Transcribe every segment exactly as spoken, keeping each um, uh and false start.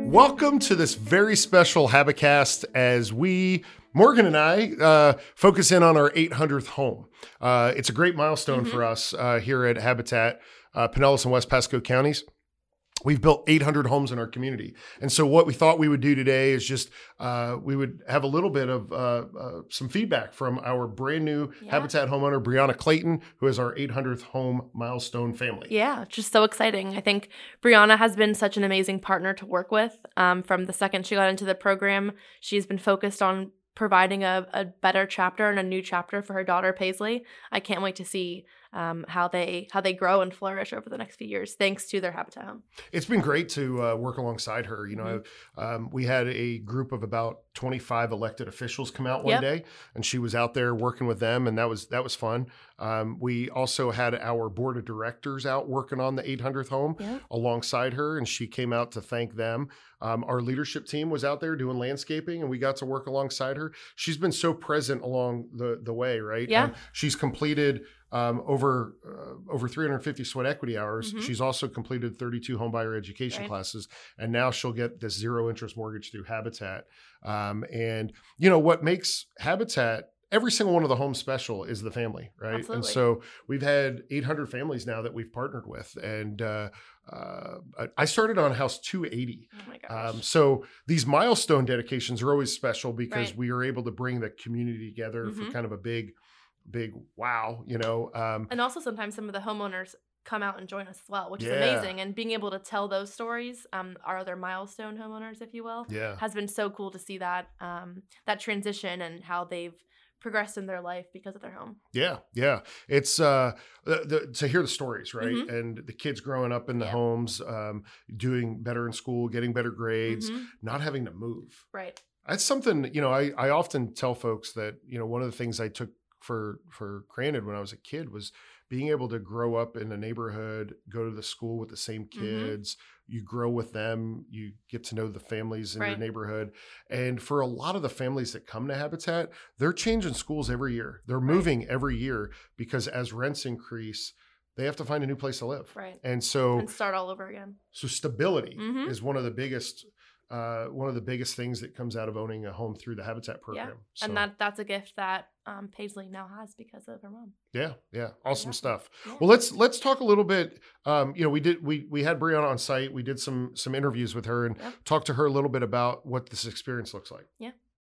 Welcome to this very special Habitcast as we, Morgan and I, uh, focus in on our eight hundredth home. Uh, it's a great milestone mm-hmm. for us uh, here at Habitat, uh, Pinellas and West Pasco counties. We've built eight hundred homes in our community. And so what we thought we would do today is just, uh, we would have a little bit of uh, uh, some feedback from our brand new yeah. Habitat homeowner, Brianna Clayton, who is our eight hundredth home milestone family. Yeah, just so exciting. I think Brianna has been such an amazing partner to work with. Um, from the second she got into the program, she's been focused on providing a, a better chapter and a new chapter for her daughter, Paisley. I can't wait to see um, how they how they grow and flourish over the next few years, thanks to their Habitat home. It's been great to uh, work alongside her. You know, mm-hmm. um, we had a group of about twenty-five elected officials come out one yep. day, and she was out there working with them, and that was that was fun. Um, we also had our board of directors out working on the eight hundredth home yep. alongside her, and she came out to thank them. Um, our leadership team was out there doing landscaping, and we got to work alongside her. She's been so present along the the way, right? Yeah. Um, she's completed um, over uh, over three hundred fifty sweat equity hours. Mm-hmm. She's also completed thirty-two home buyer education right. classes, and now she'll get this zero interest mortgage through Habitat. Um, and you know what makes Habitat, every single one of the homes special is the family, right? Absolutely. And so we've had eight hundred families now that we've partnered with. And uh, uh, I started on house two eighty. Oh my gosh. Um, so these milestone dedications are always special because right. we are able to bring the community together mm-hmm. for kind of a big, big wow, you know. Um, and also sometimes some of the homeowners come out and join us as well, which yeah. is amazing. And being able to tell those stories, um, our other milestone homeowners, if you will, yeah. has been so cool to see that um, that transition and how they've progressed in their life because of their home. Yeah, yeah. It's uh, the, the, to hear the stories, right? Mm-hmm. And the kids growing up in the yeah. homes, um, doing better in school, getting better grades, mm-hmm. not having to move. Right. That's something, you know, I, I often tell folks that, you know, one of the things I took for for granted when I was a kid was being able to grow up in a neighborhood, go to the school with the same kids, mm-hmm. you grow with them, you get to know the families in right. your neighborhood. And for a lot of the families that come to Habitat, they're changing schools every year. They're moving right. every year because as rents increase, they have to find a new place to live. Right. And so and start all over again. So stability mm-hmm. is one of the biggest Uh, one of the biggest things that comes out of owning a home through the Habitat program. Yeah. So, and that that's a gift that um, Paisley now has because of her mom. Yeah, yeah, awesome yeah. stuff. Yeah. Well, let's let's talk a little bit. Um, you know, we did we we had Brianna on site. We did some some interviews with her and yep. talked to her a little bit about what this experience looks like. Yeah.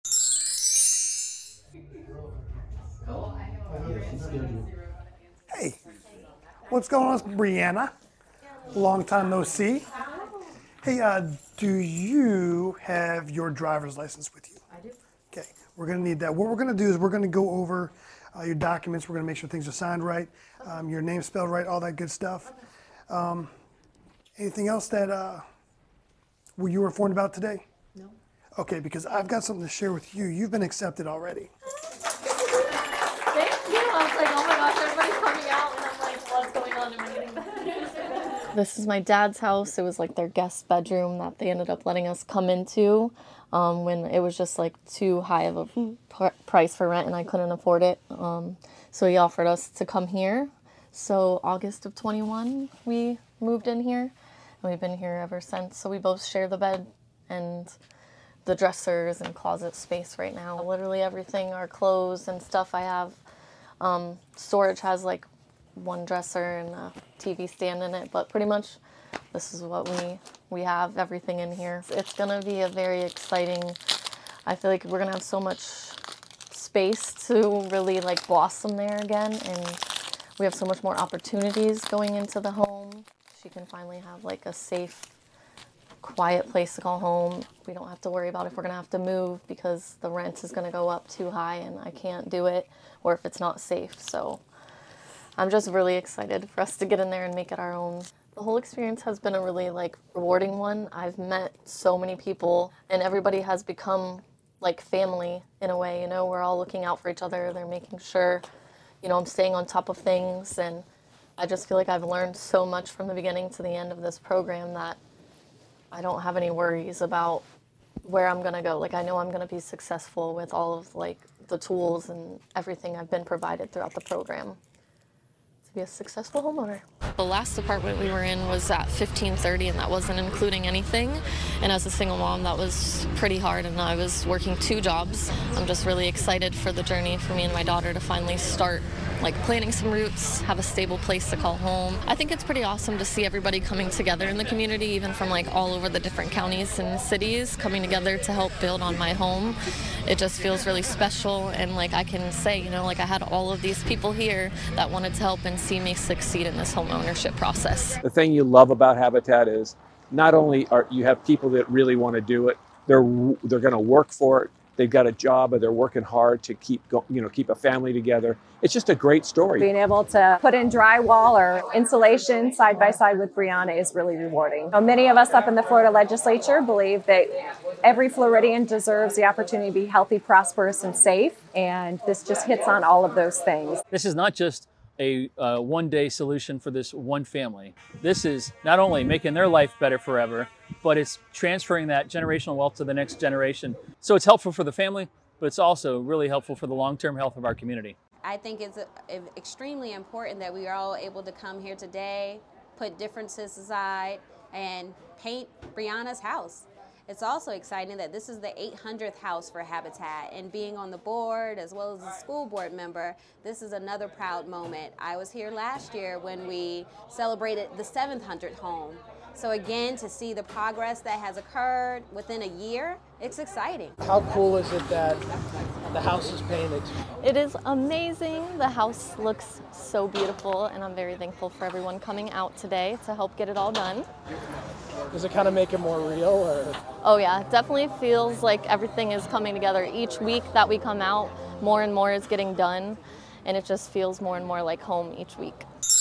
Hey, what's going on, Brianna? Long time no see. Hey, uh, do you have your driver's license with you? I do. Okay, we're gonna need that. What we're gonna do is we're gonna go over uh, your documents. We're gonna make sure things are signed right, um, your name spelled right, all that good stuff. Um, anything else that uh, were you were informed about today? No. Okay, because I've got something to share with you. You've been accepted already. Thank you. I was like, oh my gosh, everybody's coming out, and I'm like, what's going on? Am I getting better? This is my dad's house. It was like their guest bedroom that they ended up letting us come into um, when it was just like too high of a pr- price for rent and I couldn't afford it. Um, so he offered us to come here. So August of twenty-one, we moved in here and we've been here ever since. So we both share the bed and the dressers and closet space right now. Literally everything, our clothes and stuff I have. Um, storage has like one dresser and a T V stand in it, but pretty much this is what we we have, everything in here. It's gonna be a very exciting, I feel like we're gonna have so much space to really like blossom there again, and we have so much more opportunities going into the home. She can finally have like a safe, quiet place to call home. We don't have to worry about if we're gonna have to move because the rent is gonna go up too high and I can't do it, or if it's not safe. So I'm just really excited for us to get in there and make it our own. The whole experience has been a really like rewarding one. I've met so many people and everybody has become like family in a way, you know, we're all looking out for each other. They're making sure, you know, I'm staying on top of things, and I just feel like I've learned so much from the beginning to the end of this program that I don't have any worries about where I'm gonna go. Like I know I'm gonna be successful with all of like the tools and everything I've been provided throughout the program. Be a successful homeowner. The last apartment we were in was at fifteen thirty, and that wasn't including anything. And as a single mom, that was pretty hard, and I was working two jobs. I'm just really excited for the journey for me and my daughter to finally start like planting some roots, have a stable place to call home. I think it's pretty awesome to see everybody coming together in the community, even from like all over the different counties and cities, coming together to help build on my home. It just feels really special, and like I can say, you know, like I had all of these people here that wanted to help and see me succeed in this home ownership process. The thing you love about Habitat is not only are you have people that really want to do it, they're they're going to work for it. They've got a job, or they're working hard to keep go, you know keep a family together. It's just a great story. Being able to put in drywall or insulation side by side with Brianna is really rewarding. So many of us up in the Florida legislature believe that every Floridian deserves the opportunity to be healthy, prosperous, and safe, and this just hits on all of those things. This is not just a uh, one-day solution for this one family. This is not only making their life better forever, but it's transferring that generational wealth to the next generation. So it's helpful for the family, but it's also really helpful for the long-term health of our community. I think it's a, a, extremely important that we are all able to come here today, put differences aside, and paint Brianna's house. It's also exciting that this is the eight hundredth house for Habitat, and being on the board as well as a school board member, this is another proud moment. I was here last year when we celebrated the seven hundredth home. So again, to see the progress that has occurred within a year, it's exciting. How cool is it that the house is painted? It is amazing. The house looks so beautiful, and I'm very thankful for everyone coming out today to help get it all done. Does it kind of make it more real? Or? Oh yeah, it definitely feels like everything is coming together. Each week that we come out, more and more is getting done, and it just feels more and more like home each week.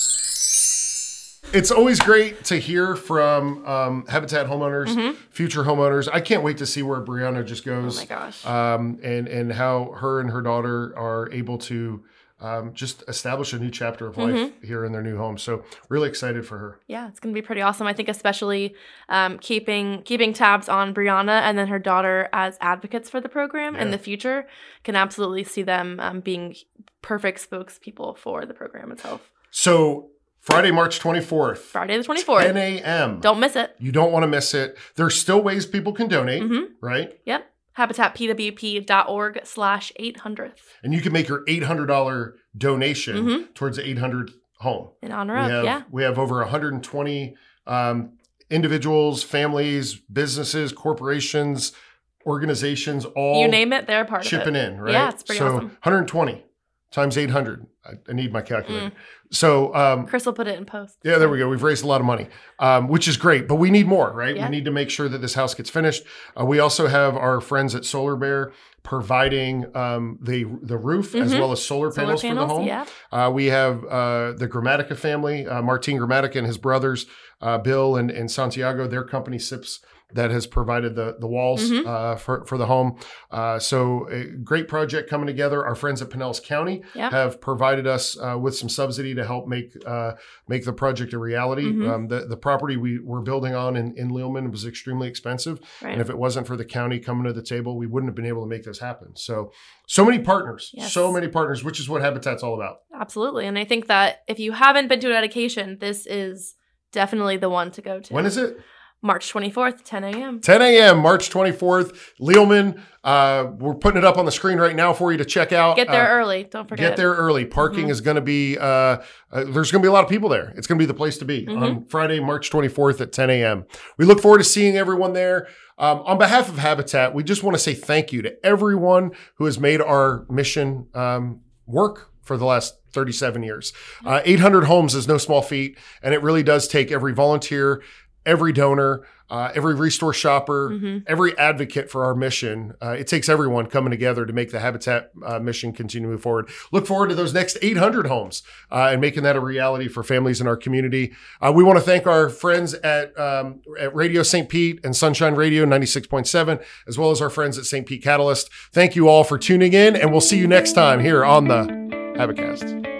It's always great to hear from um, Habitat homeowners, mm-hmm. future homeowners. I can't wait to see where Brianna just goes. Oh my gosh. Um, and, and how her and her daughter are able to um, just establish a new chapter of life mm-hmm. here in their new home. So really excited for her. Yeah, it's going to be pretty awesome. I think especially um, keeping keeping tabs on Brianna and then her daughter as advocates for the program yeah. in the future. Can absolutely see them um, being perfect spokespeople for the program itself. So Friday, March twenty-fourth. Friday the twenty-fourth. ten a.m. Don't miss it. You don't want to miss it. There's still ways people can donate, mm-hmm. right? Yep. habitatpwp.org slash 800th. And you can make your eight hundred dollars donation mm-hmm. towards the eight hundredth home. In honor we of, have, yeah. We have over one hundred twenty um, individuals, families, businesses, corporations, organizations, all you name it, they're a part chipping of it. in, right? Yeah, it's pretty so awesome. one hundred twenty times eight hundred. I, I need my calculator. Mm. So um, Chris will put it in post. Yeah, there we go. We've raised a lot of money, um, which is great, but we need more, right? Yeah. We need to make sure that this house gets finished. Uh, we also have our friends at Solar Bear providing um, the the roof mm-hmm. as well as solar, solar panels, panels for the home. Yeah. Uh, we have uh, the Gramatica family, uh, Martin Gramatica and his brothers, uh, Bill and, and Santiago, their company SIPS, that has provided the the walls mm-hmm. uh, for, for the home. Uh, so a great project coming together. Our friends at Pinellas County yeah. have provided us uh, with some subsidy to help make uh, make the project a reality. Mm-hmm. Um, the, the property we were building on in, in Leelman was extremely expensive. Right. And if it wasn't for the county coming to the table, we wouldn't have been able to make this happen. So, so many partners, yes. so many partners, which is what Habitat's all about. Absolutely. And I think that if you haven't been to a dedication, this is definitely the one to go to. When is it? March twenty-fourth, ten a.m. ten a.m., March twenty-fourth, Leelman. Uh, we're putting it up on the screen right now for you to check out. Get there uh, early. Don't forget. Get there early. Parking mm-hmm. is going to be, uh, uh, there's going to be a lot of people there. It's going to be the place to be mm-hmm. on Friday, March twenty-fourth at ten a.m. We look forward to seeing everyone there. Um, on behalf of Habitat, we just want to say thank you to everyone who has made our mission um, work for the last thirty-seven years. Uh, eight hundred homes is no small feat, and it really does take every volunteer, every donor, uh, every Restore shopper, mm-hmm. every advocate for our mission. Uh, it takes everyone coming together to make the Habitat uh, mission continue to move forward. Look forward to those next eight hundred homes uh, and making that a reality for families in our community. Uh, we want to thank our friends at, um, at Radio Saint Pete and Sunshine Radio ninety-six point seven, as well as our friends at Saint Pete Catalyst. Thank you all for tuning in, and we'll see you next time here on the Habitcast.